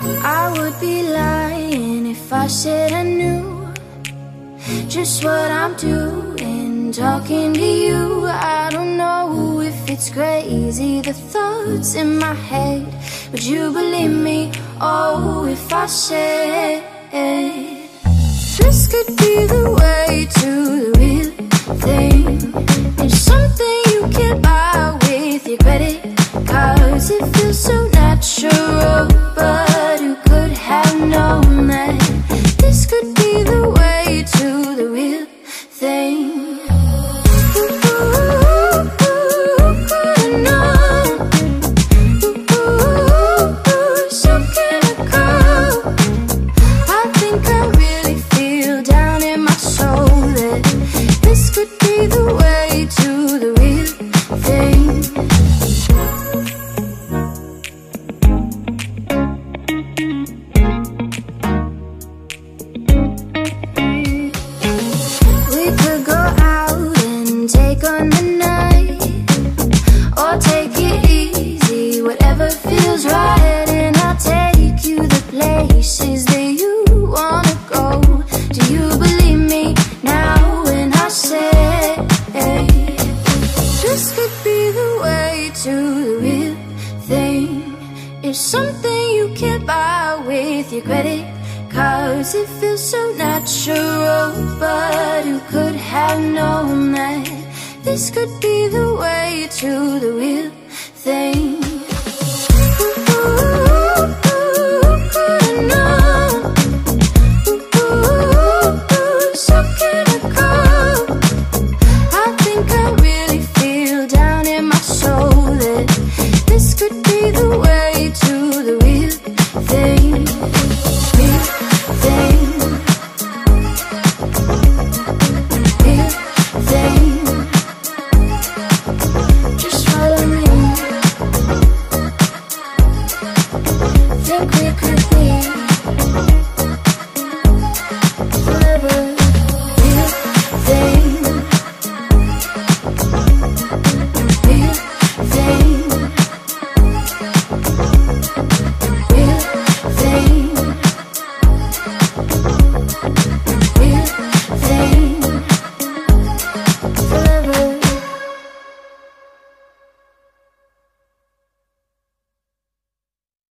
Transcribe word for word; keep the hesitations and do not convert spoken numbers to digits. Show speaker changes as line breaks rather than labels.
I would be lying if I said I knew just what I'm doing, talking to you. I don't know if it's crazy, the thoughts in my head. Would you believe me? Oh, if I said this could be the way to the real thing. It's something you can buy with your credit cards. It feels so natural, but who could have known that this could be the way to the real thing? It feels so natural, but who could have known that this could be the way to the real thing?